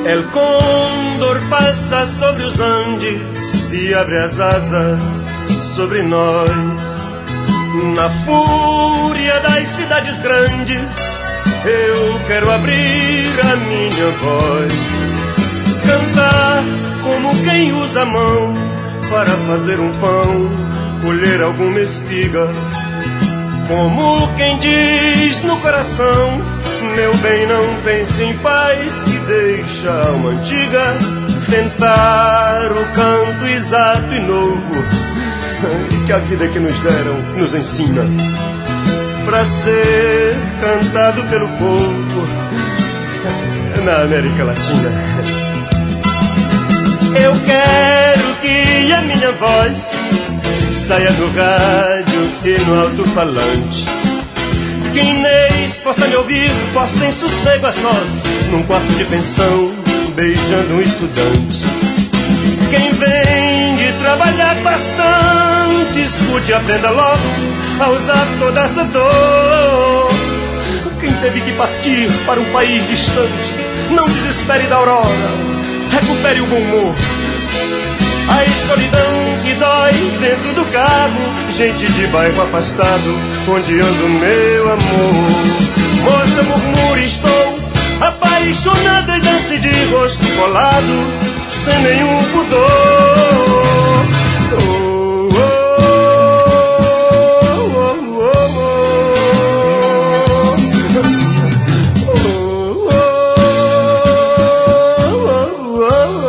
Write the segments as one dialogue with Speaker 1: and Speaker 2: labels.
Speaker 1: El cóndor passa sobre os Andes e abre as asas sobre nós. Na fúria das cidades grandes, eu quero abrir a minha voz, cantar como quem usa a mão para fazer um pão, colher alguma espiga, como quem diz no coração: meu bem, não pense em paz, que deixa a alma antiga tentar o canto exato e novo que a vida que nos deram nos ensina, pra ser cantado pelo povo na América Latina. Eu quero que a minha voz saia no rádio e no alto-falante, que Inês possa me ouvir, possa em sossego a sós, num quarto de pensão, beijando um estudante. Quem vem de trabalhar bastante, escute e aprenda logo a usar toda essa dor. Quem teve que partir para um país distante, não desespere da aurora, recupere o bom humor. A solidão que dói dentro do carro, gente de bairro afastado, onde anda o meu amor. Moça, murmure, estou apaixonada e dance de rosto colado, sem nenhum pudor. Oh, oh, oh, oh, oh,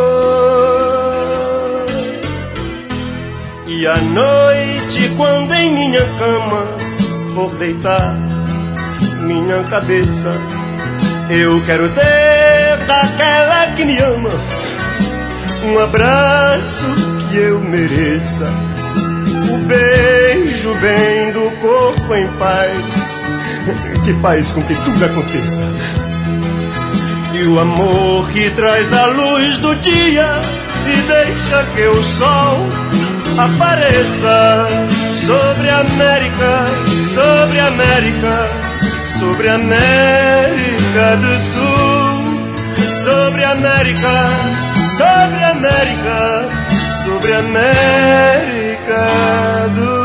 Speaker 1: oh. E à noite, quando em minha cama for deitar minha cabeça, eu quero ter daquela que me ama um abraço que eu mereça, o beijo bem do corpo em paz, que faz com que tudo aconteça, e o amor que traz a luz do dia e deixa que o sol apareça sobre a América, sobre a América, sobre a América do Sul, sobre a América, sobre a América, sobre a América do